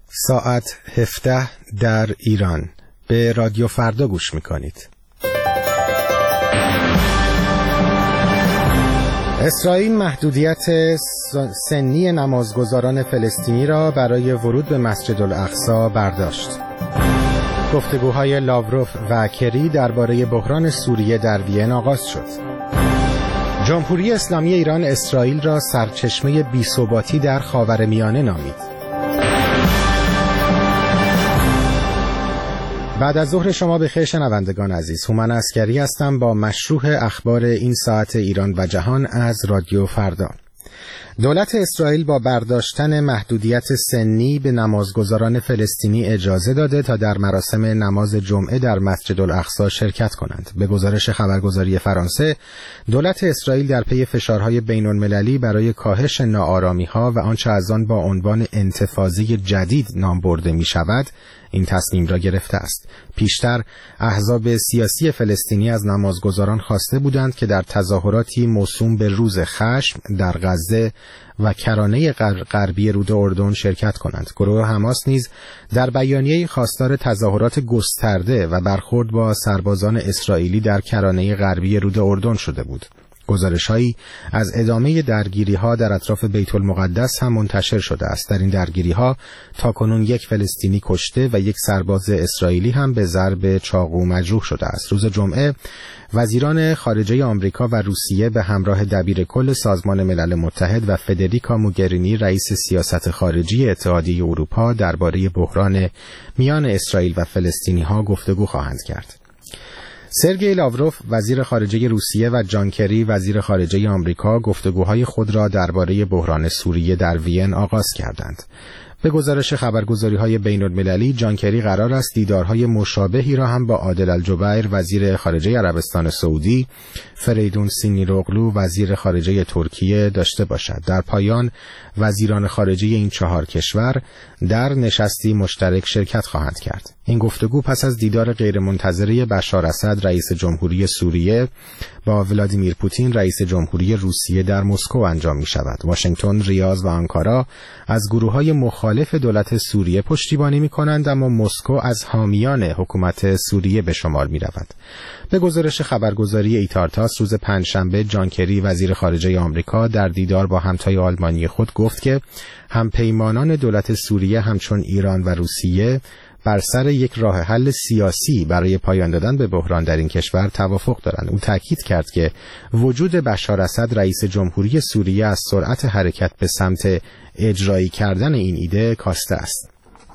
ساعت 17 در ایران. به رادیو فردا گوش میکنید. اسرائیل محدودیت سنی نمازگزاران فلسطینی را برای ورود به مسجد الاقصی برداشت. گفتگوهای لاوروف و کری درباره بحران سوریه در وین آغاز شد. جمهوری اسلامی ایران اسرائیل را سرچشمه بی‌ثباتی در خاورمیانه نامید. بعد از ظهر شما بخیر شنوندگان عزیز. هومن عسکری هستم با مشروح اخبار این ساعت ایران و جهان از رادیو فردا. دولت اسرائیل با برداشتن محدودیت سنی به نمازگزاران فلسطینی اجازه داده تا در مراسم نماز جمعه در مسجد الاقصی شرکت کنند. به گزارش خبرگزاری فرانسه، دولت اسرائیل در پی فشارهای بین‌المللی برای کاهش ناآرامی‌ها و آنچه از آن با عنوان انتفاضه جدید نام برده می‌شود، این تصمیم را گرفته است. پیشتر احزاب سیاسی فلسطینی از نمازگزاران خواسته بودند که در تظاهراتی موسوم به روز خشم در غزه و کرانه غربی رود اردن شرکت کنند. گروه حماس نیز در بیانیه‌ای خواستار تظاهرات گسترده و برخورد با سربازان اسرائیلی در کرانه غربی رود اردن شده بود. گزارش‌هایی از ادامه درگیری‌ها در اطراف بیت المقدس هم منتشر شده است. در این درگیری‌ها تاکنون یک فلسطینی کشته و یک سرباز اسرائیلی هم به ضرب چاقو مجروح شده است. روز جمعه وزیران خارجه آمریکا و روسیه به همراه دبیرکل سازمان ملل متحد و فدریکا موگرینی رئیس سیاست خارجی اتحادیه اروپا درباره بحران میان اسرائیل و فلسطینی‌ها گفتگو خواهند کرد. سرگئی لاوروف وزیر خارجه روسیه و جان کری وزیر خارجه آمریکا گفتگوهای خود را درباره بحران سوریه در وین آغاز کردند. به گزارش خبرگزاری‌های بین‌المللی، جان کری قرار است دیدارهای مشابهی را هم با عادل الجبیر وزیر خارجه عربستان سعودی، فریدون سینیروغلو وزیر خارجه ترکیه داشته باشد. در پایان وزیران خارجه این 4 کشور در نشستی مشترک شرکت خواهند کرد. این گفتگو پس از دیدار غیرمنتظره بشار اسد رئیس جمهوری سوریه با ولادیمیر پوتین رئیس جمهوری روسیه در مسکو انجام می شود. واشنگتن، ریاض و آنکارا از گروه‌های مخالف دولت سوریه پشتیبانی می کنند، اما مسکو از حامیان حکومت سوریه به شمار می رود. به گزارش خبرگزاری ایتارتاس، روز پنجشنبه جان کری وزیر خارجه آمریکا در دیدار با همتای آلمانی خود گفت که همپیمانان دولت سوریه همچون ایران و روسیه بر سر یک راه حل سیاسی برای پایان دادن به بحران در این کشور توافق دارند. او تاکید کرد که وجود بشار اسد رئیس جمهوری سوریه از سرعت حرکت به سمت اجرایی کردن این ایده کاسته است.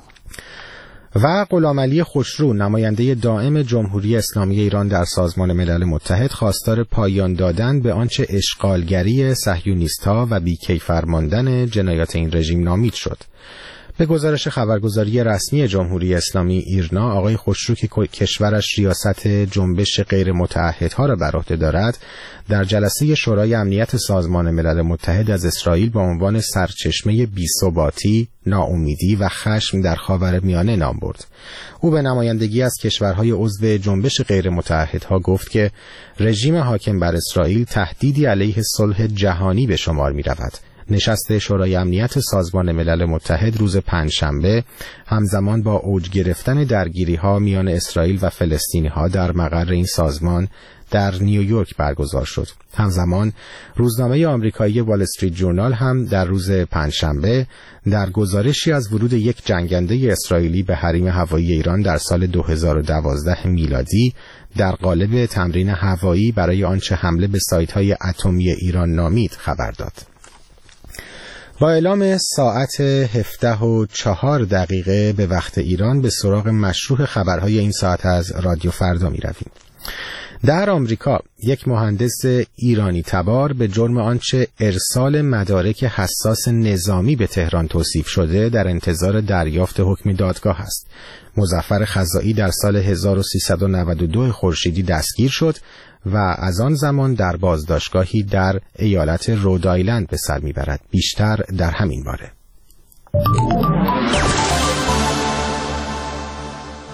و غلامعلی خوشرو نماینده دائم جمهوری اسلامی ایران در سازمان ملل متحد خواستار پایان دادن به آنچه اشغالگری صهیونیست‌ها و بی‌کیفر ماندن جنایات این رژیم نامید شد. به گزارش خبرگزاری رسمی جمهوری اسلامی ایرنا، آقای خوشرو که کشورش ریاست جنبش غیر متعهدها را بر عهده دارد، در جلسه شورای امنیت سازمان ملل متحد از اسرائیل با عنوان سرچشمه بی‌ثباتی، ناامیدی و خشم در خاورمیانه نام برد. او به نمایندگی از کشورهای عضو جنبش غیر متعهدها گفت که رژیم حاکم بر اسرائیل تهدیدی علیه صلح جهانی به شمار می رود. نشست شورای امنیت سازمان ملل متحد روز پنجشنبه همزمان با اوج گرفتن درگیری‌ها میان اسرائیل و فلسطینی‌ها در مقر این سازمان در نیویورک برگزار شد. همزمان روزنامه آمریکایی وال استریت جورنال هم در روز پنجشنبه در گزارشی از ورود یک جنگنده اسرائیلی به حریم هوایی ایران در سال 2012 میلادی در قالب تمرین هوایی برای آنچه حمله به سایت‌های اتمی ایران نامید خبر داد. با اعلام ساعت 17:04 به وقت ایران به سراغ مشروح خبرهای این ساعت از رادیو فردا می رویم. در آمریکا یک مهندس ایرانی تبار به جرم آنچه ارسال مدارک حساس نظامی به تهران توصیف شده در انتظار دریافت حکم دادگاه است. مظفر خزائی در سال 1392 خورشیدی دستگیر شد و از آن زمان در بازداشتگاهی در ایالت رودایلند به سر میبرد. بیشتر در همین باره.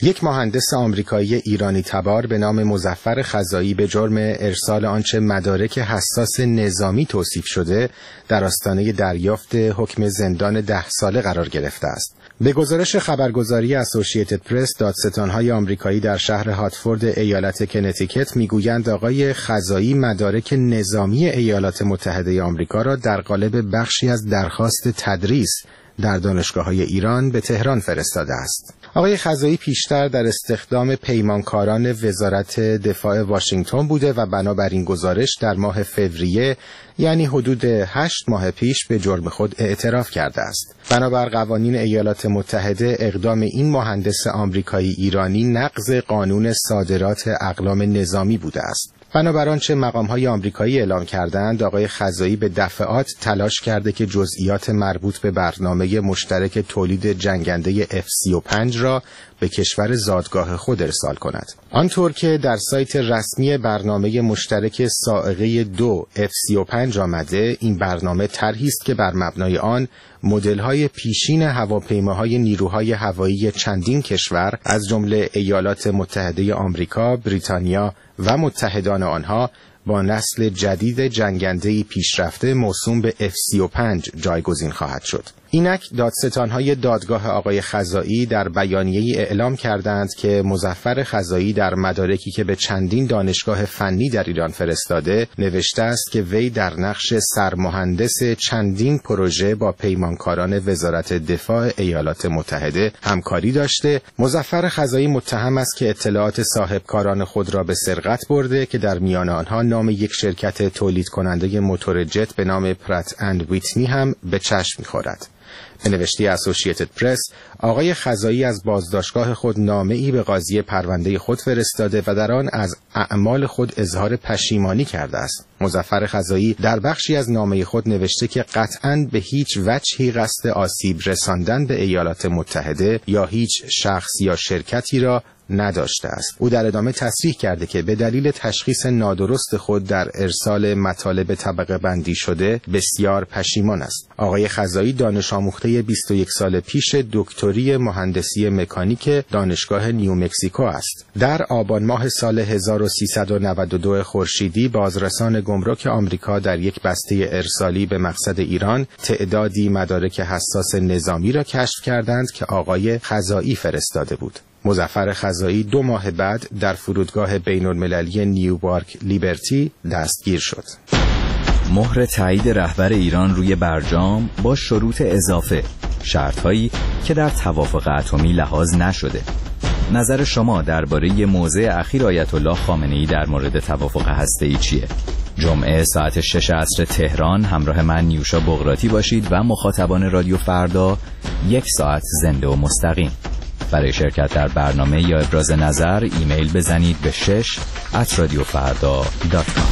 یک مهندس آمریکایی ایرانی تبار به نام مظفر خزائی به جرم ارسال آنچه مدارک حساس نظامی توصیف شده در آستانه دریافت حکم زندان 10 ساله قرار گرفته است. به گزارش خبرگزاری اسوسییتد پرس، دادستان‌های آمریکایی در شهر هاتفورد ایالت کنتیکت میگویند آقای خزائی مدارک نظامی ایالات متحده آمریکا را در قالب بخشی از درخواست تدریس در دانشگاه‌های ایران به تهران فرستاده است. آقای خزائی پیشتر در استخدام پیمانکاران وزارت دفاع واشنگتن بوده و بنابراین گزارش در ماه فوریه، یعنی حدود 8 ماه پیش، به جرم خود اعتراف کرده است. بنابر قوانین ایالات متحده، اقدام این مهندس آمریکایی ایرانی نقض قانون صادرات اقلام نظامی بوده است. بنابر آنچه مقام‌های آمریکایی اعلام کردند، آقای خزائی به دفعات تلاش کرده که جزئیات مربوط به برنامه مشترک تولید جنگنده F-35 را به کشور زادگاه خود ارسال کند. آنطور که در سایت رسمی برنامه مشترک سائقه 2 F-35 آمده، این برنامه طرحی است که بر مبنای آن مدل‌های پیشین هواپیماهای نیروهای هوایی چندین کشور از جمله ایالات متحده آمریکا، بریتانیا و متحدان آنها با نسل جدید جنگنده‌ای پیشرفته موسوم به F-35 جایگزین خواهد شد. اینک دادستان‌های دادگاه آقای خزائی در بیانیه‌ای اعلام کردند که مظفر خزائی در مدارکی که به چندین دانشگاه فنی در ایران فرستاده نوشته است که وی در نقش سرمهندس چندین پروژه با پیمانکاران وزارت دفاع ایالات متحده همکاری داشته. مظفر خزائی متهم است که اطلاعات صاحبکاران خود را به سرقت برده که در میان آنها نام یک شرکت تولید کننده موتور جت به نام پرات اند ویتنی هم به چشم می‌خورد. به نوشته اسوسییتد پرس، آقای خزائی از بازداشتگاه خود نامه‌ای به قاضی پرونده خود فرستاده و در آن از اعمال خود اظهار پشیمانی کرده است. مظفر خزائی در بخشی از نامه خود نوشته که قطعاً به هیچ وجهی قصد آسیب رساندن به ایالات متحده یا هیچ شخص یا شرکتی را نداشته است. او در ادامه تصریح کرده که به دلیل تشخیص نادرست خود در ارسال مطالب طبقه بندی شده بسیار پشیمان است. آقای خزائی دانش آموخته 21 سال پیش دکتری مهندسی مکانیک دانشگاه نیومکزیکو است. در آبان ماه سال 1392 خورشیدی بازرسان گمرک آمریکا در یک بسته ارسالی به مقصد ایران تعدادی مدارک حساس نظامی را کشف کردند که آقای خزائی فرستاده بود. مظفر خزائی 2 ماه بعد در فرودگاه بین‌المللی نیویورک لیبرتی دستگیر شد. مهر تایید رهبر ایران روی برجام با شروط اضافه، شرط‌هایی که در توافق اتمی لحاظ نشده. نظر شما درباره موضع اخیر آیت الله خامنه‌ای در مورد توافق هسته‌ای چیه؟ جمعه ساعت 6 عصر تهران همراه من نیوشا بغراتی باشید و مخاطبان رادیو فردا 1 ساعت زنده و مستقیم. برای شرکت در برنامه یا ابراز نظر ایمیل بزنید به 6@radiofarda.com.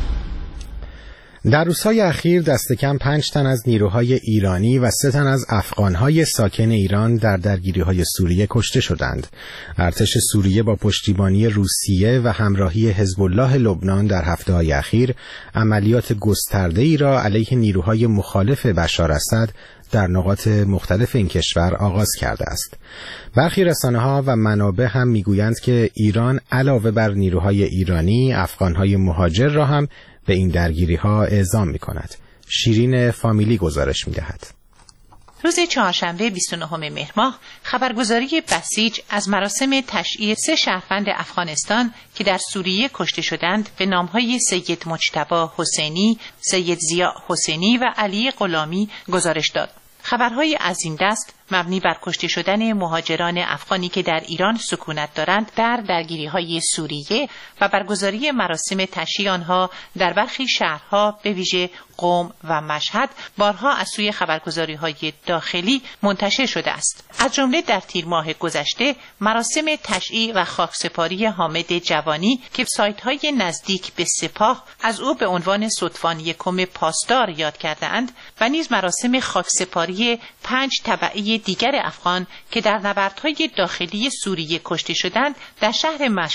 در روزهای اخیر دست کم 5 تن از نیروهای ایرانی و 3 تن از افغانهای ساکن ایران در درگیری‌های سوریه کشته شدند. ارتش سوریه با پشتیبانی روسیه و همراهی حزب الله لبنان در هفته‌های اخیر عملیات گسترده‌ای را علیه نیروهای مخالف بشار اسد در نقاط مختلف این کشور آغاز کرده است. برخی رسانه‌ها و منابع هم میگویند که ایران علاوه بر نیروهای ایرانی، افغانهای مهاجر را هم به این درگیری‌ها اعزام می‌کند. شیرین فامیلی گزارش می‌دهد. روز چهارشنبه 29 مهر ماه خبرگزاری بسیج از مراسم تشییع 3 شهروند افغانستان که در سوریه کشته شدند به نام‌های سید مجتبی حسینی، سید ضیاء حسینی و علی غلامی گزارش داد. خبرهای از این دست مبنی بر کشته شدن مهاجران افغانی که در ایران سکونت دارند در درگیری‌های سوریه و برگزاری مراسم تشییع آنها در برخی شهرها به ویژه قم و مشهد بارها از سوی خبرگزاری‌های داخلی منتشر شده است. از جمله در تیر ماه گذشته مراسم تشییع و خاکسپاری حامد جوانی که سایت‌های نزدیک به سپاه از او به عنوان ستوان یکم پاسدار یاد کرده‌اند و نیز مراسم خاکسپاری 5 تبعه دیگر افغان که در نبردهای داخلی سوریه کشته شدند در شهر مشهد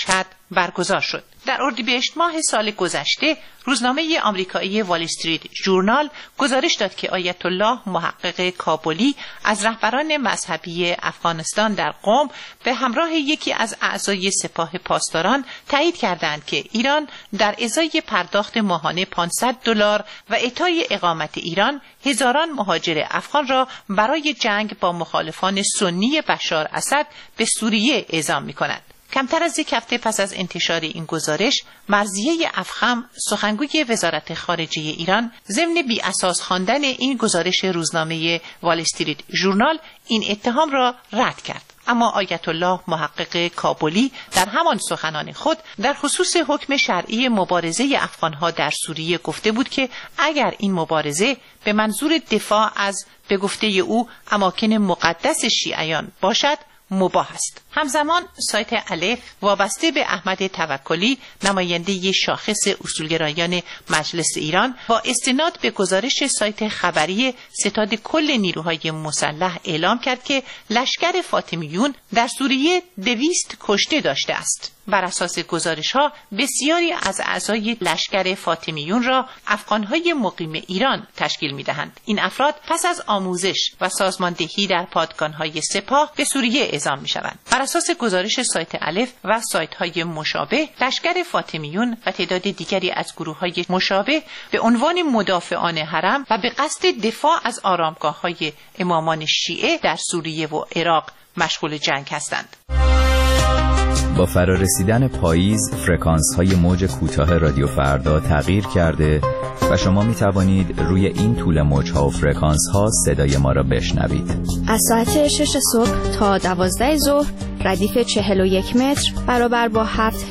برگزار شد. در اردیبهشت ماه سال گذشته روزنامه آمریکایی وال استریت ژورنال گزارش داد که آیت الله محقق کابلی از رهبران مذهبی افغانستان در قم به همراه یکی از اعضای سپاه پاسداران تایید کردند که ایران در ازای پرداخت ماهانه $500 و اعطای اقامت ایران هزاران مهاجر افغان را برای جنگ با مخالفان سنی بشار اسد به سوریه اعزام می‌کند. کمتر از یک هفته پس از انتشار این گزارش، مرضیه افخم سخنگوی وزارت خارجه ایران ضمن بی اساس خواندن این گزارش روزنامه وال استریت ژورنال این اتهام را رد کرد. اما آیت الله محقق کابلی در همان سخنان خود در خصوص حکم شرعی مبارزه افغانها در سوریه گفته بود که اگر این مبارزه به منظور دفاع از به گفته او اماکن مقدس شیعیان باشد مباح است. همزمان سایت الف وابسته به احمد توکلی نماینده شاخص اصولگرایان مجلس ایران با استناد به گزارش سایت خبری ستاد کل نیروهای مسلح اعلام کرد که لشکر فاطمیون در سوریه 200 کشته داشته است. بر اساس گزارش‌ها بسیاری از اعضای لشکر فاطمیون را افغان‌های مقیم ایران تشکیل می‌دهند. این افراد پس از آموزش و سازماندهی در پادگان‌های سپاه به سوریه اعزام می‌شوند. بر اساس گزارش سایت الف و سایت‌های مشابه، لشکر فاطمیون و تعداد دیگری از گروه‌های مشابه به عنوان مدافعان حرم و به قصد دفاع از آرامگاه‌های امامان شیعه در سوریه و عراق مشغول جنگ هستند. با فرارسیدن پاییز فرکانس‌های موج کوتاه رادیو فردا تغییر کرده و شما می توانید روی این طول موج‌ها و فرکانس‌ها صدای ما را بشنوید. از ساعت 6 صبح تا 12 ظهر ردیف 41 متر برابر با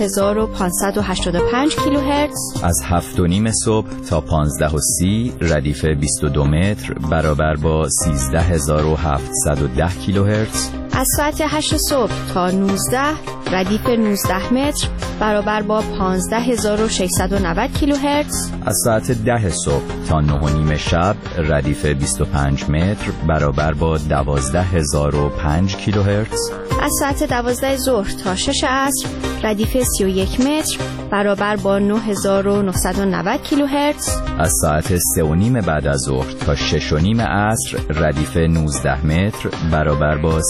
7585 کیلوهرتز. از 7:30 صبح تا 15:30 ردیف 22 متر برابر با 13710 کیلوهرتز. از ساعت 8 صبح تا 19 ردیف 19 متر برابر با 15690 کیلوهرتز. از ساعت 10 صبح تا 9:30 شب ردیف 25 متر برابر با 12005 کیلوهرتز. از ساعت 12 ظهر تا 6 عصر ردیف 31 متر برابر با 9990 کیلوهرتز. از ساعت 3:30 بعد از ظهر تا 6:30 عصر ردیف 19 متر برابر با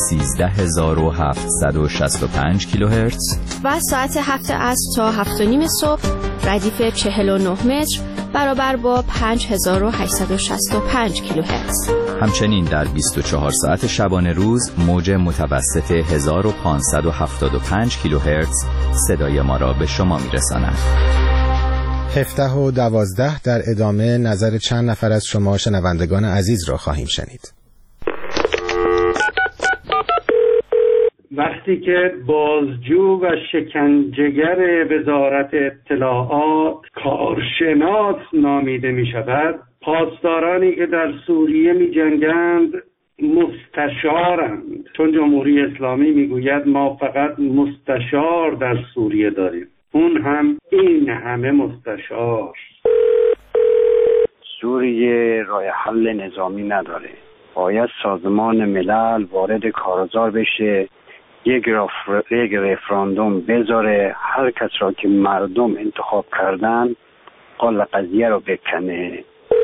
13765 کیلوهرتز. و از ساعت 7 عصر تا 7:30 صبح ردیف 49 متر برابر با 5865 کیلوهرتز. همچنین در 24 ساعت شبانه روز موج متوسط 1575 کیلوهرتز صدای ما را به شما میرساند. 17 و 12 در ادامه نظر چند نفر از شما شنوندگان عزیز را خواهیم شنید. وقتی که بازجو و شکنجهگر وزارت اطلاعات کارشناس نامیده می شود، پاسدارانی که در سوریه می جنگند مستشارند، چون جمهوری اسلامی می گوید ما فقط مستشار در سوریه داریم، اون هم این همه مستشار. سوریه راه حل نظامی نداره، باید سازمان ملل وارد کارزار بشه، یک رفراندوم بذاره، هر کس را که مردم انتخاب کردن قال قضیه رو بکنه.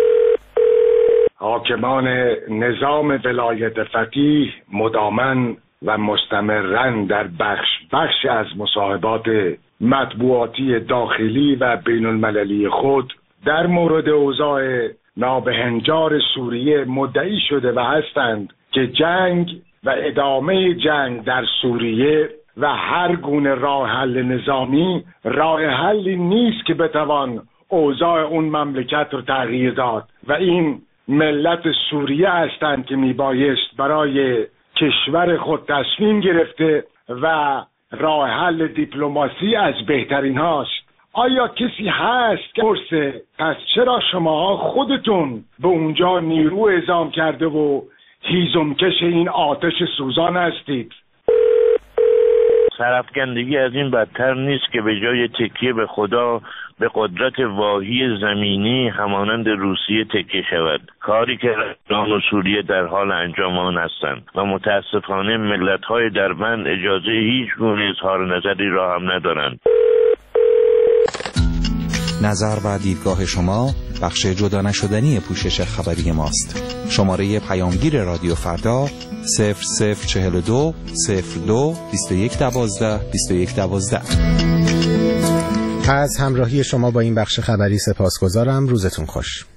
حاکمان نظام ولایت فقیه مدامن و مستمرن در بخش از مصاحبات مطبوعاتی داخلی و بین المللی خود در مورد اوضاع نابهنجار سوریه مدعی شده و هستند که جنگ و ادامه جنگ در سوریه و هر گونه راه حل نظامی راه حلی نیست که بتوان اوضاع اون مملکت رو تغییر داد و این ملت سوریه هستند که میبایست برای کشور خود تصمیم گرفته و راه حل دیپلماسی از بهترین هاست. آیا کسی هست که پرسه پس چرا شماها خودتون به اونجا نیرو اعزام کرده و هیزمکش این آتش سوزان هستید؟ سرافکندگی از این بدتر نیست که به جای تکیه به خدا به قدرت واهی زمینی همانند روسیه تکیه شود، کاری که ایران و سوریه در حال انجام آن هستند و متاسفانه ملت‌های دربند اجازه هیچ گونه اظهار نظری را هم ندارند. نظر و دیدگاه شما بخش جدا نشدنی پوشش خبری ماست. شماره پیامگیر رادیو فردا 0042 02 21 12 21 12. از همراهی شما با این بخش خبری سپاسگزارم. روزتون خوش.